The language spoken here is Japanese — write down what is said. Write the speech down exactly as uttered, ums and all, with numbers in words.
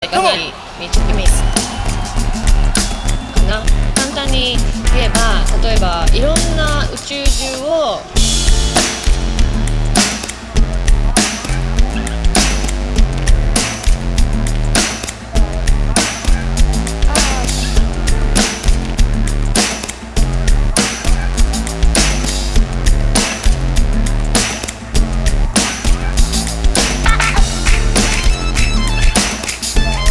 がい見つけますかな。簡単に言えば、例えばいろんな宇宙中を